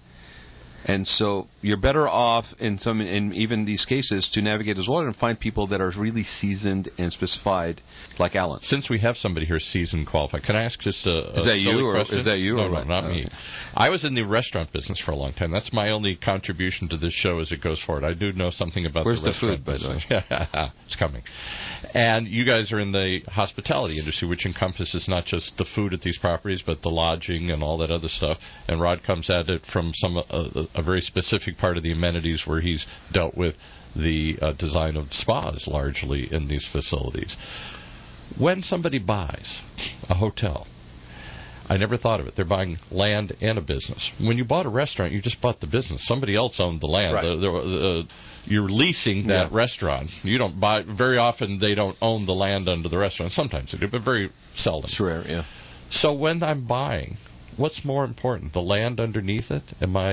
And so you're better off in even these cases to navigate as well and find people that are really seasoned and specified, like Alan. Since we have somebody here seasoned, qualified, can I ask just a is that you or question? Is that you? No, not me. I was in the restaurant business for a long time. That's my only contribution to this show as it goes forward. I do know something about Where's the restaurant business. Where's the food, by the way? It's coming. And you guys are in the hospitality industry, which encompasses not just the food at these properties, but the lodging and all that other stuff. And Rod comes at it from a very specific part of the amenities where he's dealt with the design of spas largely in these facilities. When somebody buys a hotel, I never thought of it. They're buying land and a business. When you bought a restaurant, you just bought the business. Somebody else owned the land. Right. You're leasing that restaurant. You don't buy. Very often, they don't own the land under the restaurant. Sometimes they do, but very seldom. It's rare, yeah. So when I'm buying, what's more important, the land underneath it?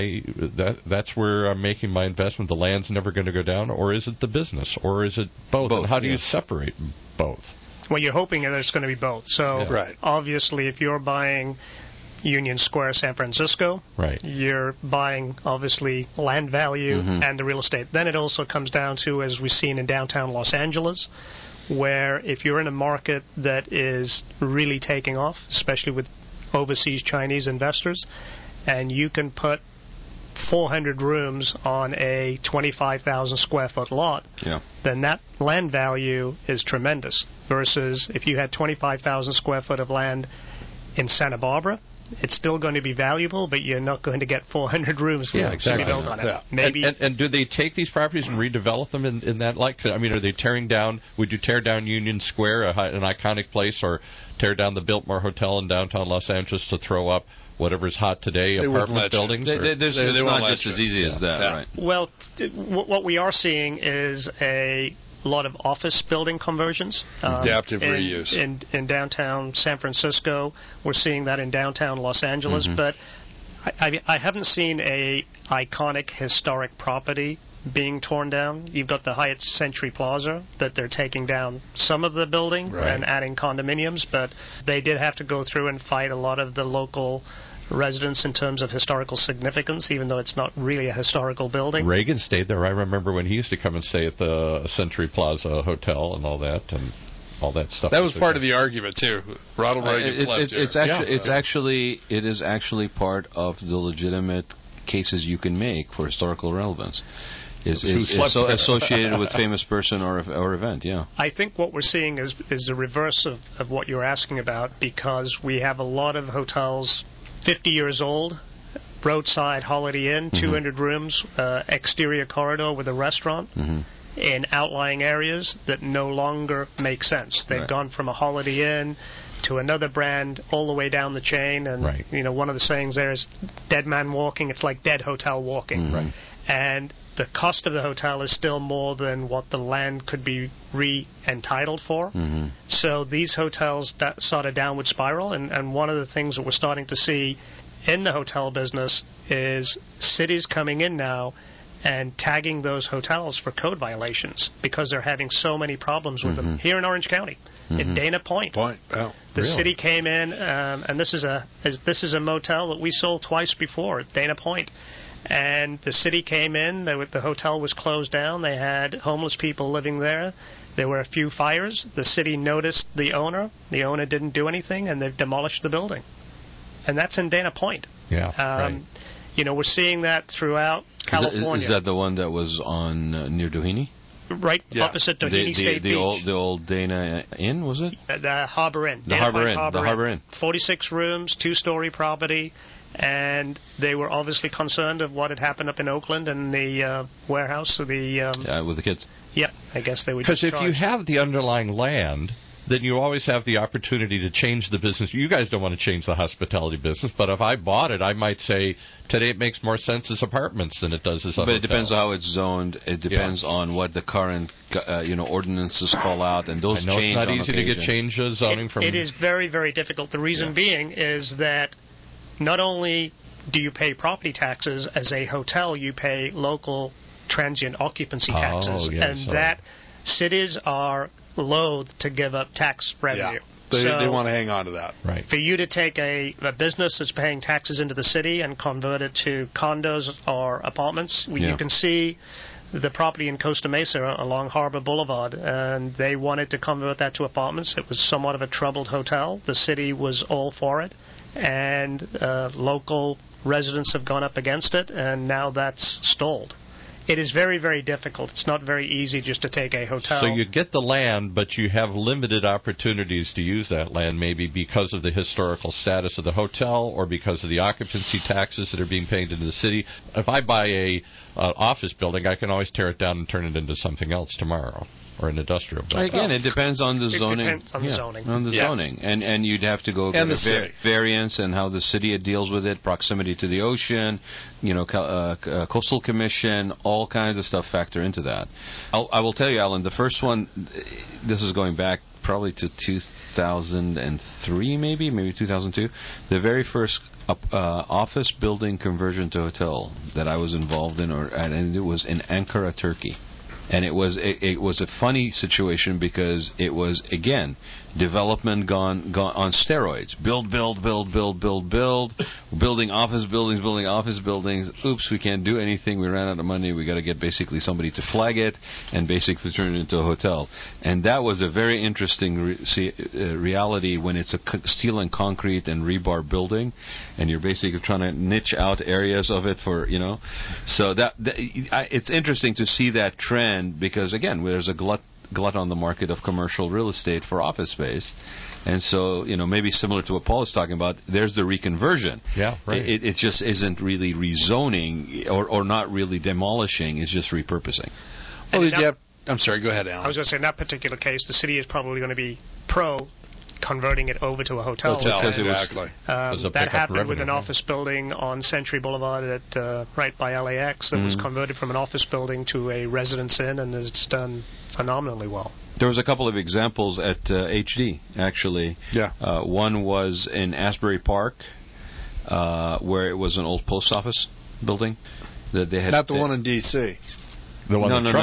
That's where I'm making my investment? The land's never going to go down, or is it the business, or is it both? And how do you separate both? Well, you're hoping that it's going to be both. So obviously, if you're buying Union Square, San Francisco, you're buying, obviously, land value and the real estate. Then it also comes down to, as we've seen in downtown Los Angeles, where if you're in a market that is really taking off, especially with overseas Chinese investors, and you can put 400 rooms on a 25,000 square foot lot, then that land value is tremendous. Versus if you had 25,000 square foot of land in Santa Barbara, it's still going to be valuable, but you're not going to get 400 rooms to be built on it. Yeah. Maybe. And do they take these properties and redevelop them in that light? I mean, are they tearing down? Would you tear down Union Square, an iconic place, or tear down the Biltmore Hotel in downtown Los Angeles to throw up whatever's hot today, apartment buildings? It's not just as easy as that, right? Well, what we are seeing is a lot of office building conversions. Adaptive reuse. In downtown San Francisco. We're seeing that in downtown Los Angeles. But I haven't seen a iconic historic property being torn down. You've got the Hyatt Century Plaza that they're taking down some of the building and adding condominiums, but they did have to go through and fight a lot of the local residents in terms of historical significance, even though it's not really a historical building. Reagan stayed there. I remember when he used to come and stay at the Century Plaza Hotel and all that, and all that stuff. That was part of the argument too. Ronald Reagan slept it is actually part of the legitimate cases you can make for historical relevance. Is associated with famous person or event, yeah. I think what we're seeing is the reverse of what you're asking about, because we have a lot of hotels 50 years old, roadside Holiday Inn, 200 rooms, exterior corridor with a restaurant, in outlying areas that no longer make sense. They've gone from a Holiday Inn to another brand all the way down the chain, and one of the sayings there is dead man walking, it's like dead hotel walking. And the cost of the hotel is still more than what the land could be re-entitled for. So these hotels start a downward spiral, and one of the things that we're starting to see in the hotel business is cities coming in now and tagging those hotels for code violations because they're having so many problems with them. Here in Orange County, in Dana Point, the city came in, and this is a motel that we sold twice before, Dana Point. And the city came in, the hotel was closed down, they had homeless people living there, there were a few fires, the city noticed the owner didn't do anything, and they've demolished the building. And that's in Dana Point. We're seeing that throughout California. Is that the one that was on near Doheny? Right opposite Doheny State Beach. The old Dana Inn, was it? The Harbor Inn. The Harbor Inn. 46 rooms, 2-story property. And they were obviously concerned of what had happened up in Oakland and the warehouse with the kids. Yep, I guess they would. Because if you have the underlying land, then you always have the opportunity to change the business. You guys don't want to change the hospitality business, but if I bought it, I might say today it makes more sense as apartments than it does as a hotel. But it depends on how it's zoned. It depends on what the current ordinances call out, and those change. It's not easy to get change zoning from. It is very, very difficult. The reason being is that not only do you pay property taxes as a hotel, you pay local transient occupancy taxes, that cities are loath to give up tax revenue. They want to hang on to that. Right. For you to take a business that's paying taxes into the city and convert it to condos or apartments, you can see the property in Costa Mesa along Harbor Boulevard, and they wanted to convert that to apartments. It was somewhat of a troubled hotel. The city was all for it, and local residents have gone up against it, and now that's stalled. It is very, very difficult. It's not very easy just to take a hotel. So you get the land, but you have limited opportunities to use that land, maybe because of the historical status of the hotel or because of the occupancy taxes that are being paid into the city. If I buy an office building, I can always tear it down and turn it into something else tomorrow. Or an industrial building. Again, it depends on the zoning. It depends on the zoning. On the zoning. And you'd have to go and the variance and how the city deals with it, proximity to the ocean, coastal commission, all kinds of stuff factor into that. I will tell you, Alan, the first one, this is going back probably to 2003 maybe 2002. The very first office building conversion to hotel that I was involved in, and it was in Ankara, Turkey. And it was a funny situation because it was, again, development gone on steroids. Build, building office buildings. Oops, we can't do anything. We ran out of money. We got to get basically somebody to flag it and basically turn it into a hotel. And that was a very interesting reality when it's a steel and concrete and rebar building, and you're basically trying to niche out areas of it for, So it's interesting to see that trend because, again, there's a glut glut on the market of commercial real estate for office space. And so, maybe similar to what Paul is talking about, there's the reconversion. Yeah, right. It just isn't really rezoning or not really demolishing. It's just repurposing. Well, I'm sorry, go ahead, Alan. I was going to say, in that particular case, the city is probably going to be pro converting it over to a hotel. Exactly. That happened with an office building on Century Boulevard right by LAX that was converted from an office building to a residence inn, and it's done phenomenally well. There was a couple of examples at HD, actually. Yeah. One was in Asbury Park, where it was an old post office building that they had. Not the one in D.C. No.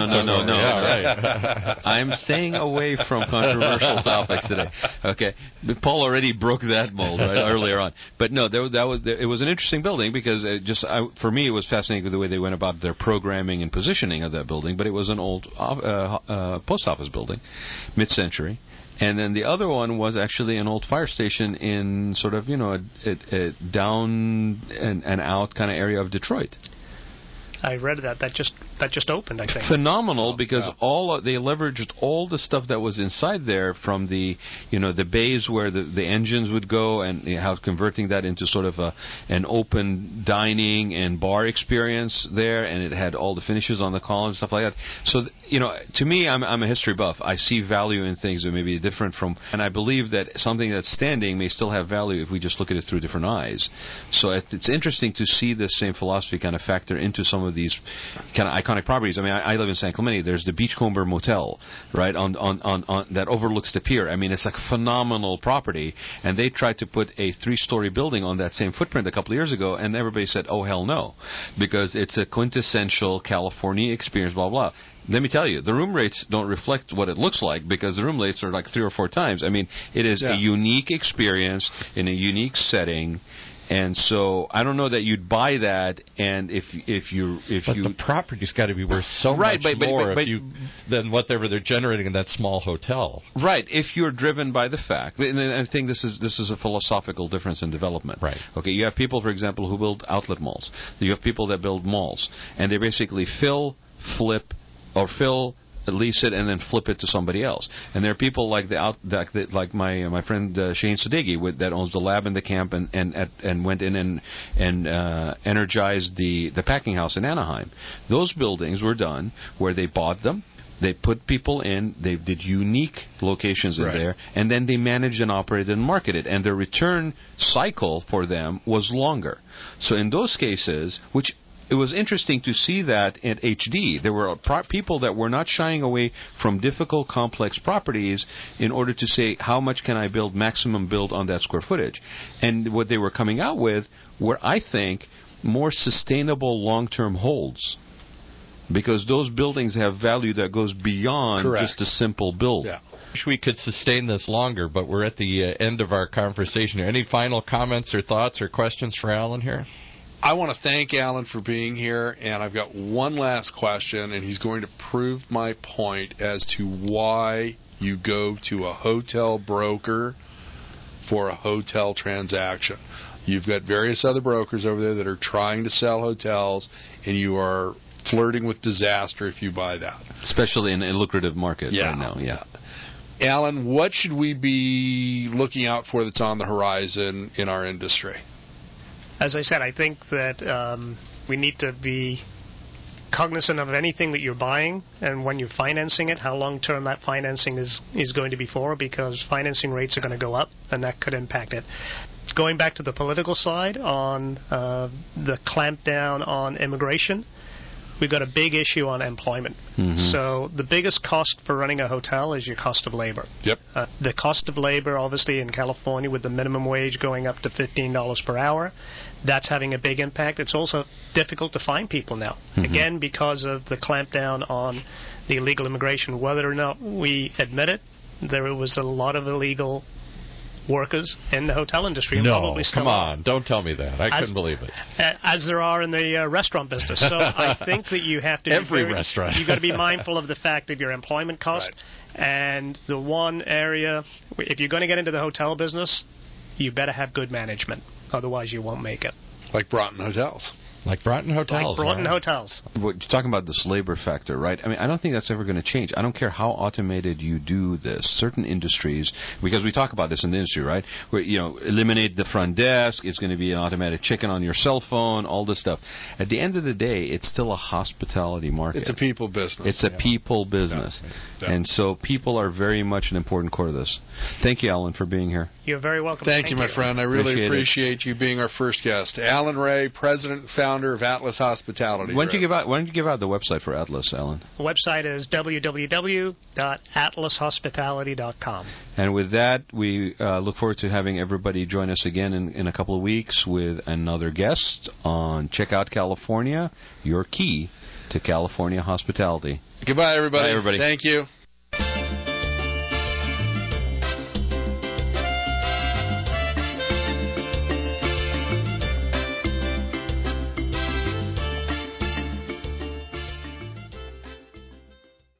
Yeah, right. I'm staying away from controversial topics today. Okay, but Paul already broke that mold earlier on. But no, it was an interesting building because for me it was fascinating with the way they went about their programming and positioning of that building. But it was an old post office building, mid-century. And then the other one was actually an old fire station in sort of a down and out kind of area of Detroit. I read that just opened, I think. Phenomenal, because they leveraged all the stuff that was inside there, from the the bays where the engines would go, and how converting that into sort of an open dining and bar experience there, and it had all the finishes on the columns, stuff like that. So to me, I'm a history buff. I see value in things that may be different from, and I believe that something that's standing may still have value if we just look at it through different eyes. So it's interesting to see this same philosophy kind of factor into some of these kind of iconic properties. I mean, I live in San Clemente. There's the Beachcomber Motel, right, on that overlooks the pier. I mean, it's like a phenomenal property, and they tried to put a 3-story building on that same footprint a couple of years ago, and everybody said, oh, hell no, because it's a quintessential California experience, blah, blah. Let me tell you, the room rates don't reflect what it looks like, because the room rates are like 3 or 4 times. I mean, it is a unique experience in a unique setting. And so I don't know that you'd buy that, and if the property's got to be worth so much more than whatever they're generating in that small hotel. Right. If you're driven by the fact, and I think this is a philosophical difference in development. Right. Okay. You have people, for example, who build outlet malls. You have people that build malls, and they basically lease it and then flip it to somebody else. And there are people like my friend Shane Sadeghi that owns the Lab in the Camp and went in and energized the packing house in Anaheim. Those buildings were done where they bought them, they put people in, they did unique locations in there, and then they managed and operated and marketed. And their return cycle for them was longer. So in those cases, which it was interesting to see that at HD. There were people that were not shying away from difficult, complex properties in order to say, how much can I build, maximum build on that square footage? And what they were coming out with were, I think, more sustainable long-term holds. Because those buildings have value that goes beyond just a simple build. Yeah. I wish we could sustain this longer, but we're at the end of our conversation here. Any final comments or thoughts or questions for Alan here? I want to thank Alan for being here, and I've got one last question, and he's going to prove my point as to why you go to a hotel broker for a hotel transaction. You've got various other brokers over there that are trying to sell hotels, and you are flirting with disaster if you buy that. Especially in a lucrative market right now. Yeah. Alan, what should we be looking out for that's on the horizon in our industry? As I said, I think that we need to be cognizant of anything that you're buying, and when you're financing it, how long-term that financing is going to be for, because financing rates are going to go up, and that could impact it. Going back to the political side on the clampdown on immigration, we've got a big issue on employment. Mm-hmm. So the biggest cost for running a hotel is your cost of labor. Yep. The cost of labor, obviously, in California, with the minimum wage going up to $15 per hour, that's having a big impact. It's also difficult to find people now, again, because of the clampdown on the illegal immigration. Whether or not we admit it, there was a lot of illegal workers in the hotel industry. And probably still come on. Don't tell me that. I couldn't believe it. As there are in the restaurant business. So I think that you have to restaurant. You've got to be mindful of the fact of your employment cost. Right. And the one area, if you're going to get into the hotel business, you better have good management. Otherwise, you won't make it. Like Broughton Hotels. Like Broughton Hotels. Like Broughton Hotels. You're talking about this labor factor, right? I mean, I don't think that's ever going to change. I don't care how automated you do this. Certain industries, because we talk about this in the industry, right? Where, eliminate the front desk. It's going to be an automatic check-in on your cell phone, all this stuff. At the end of the day, it's still a hospitality market. It's a people business. It's a people business. Yeah. And so people are very much an important core of this. Thank you, Alan, for being here. You're very welcome. Thank you, my friend. I really appreciate you being our first guest. Alan Ray, President and Founder of Atlas Hospitality. Why don't you give out the website for Atlas, Alan? The website is www.atlashospitality.com. And with that, we look forward to having everybody join us again in a couple of weeks with another guest on Check Out California, your key to California hospitality. Goodbye, everybody. Bye, everybody. Thank you.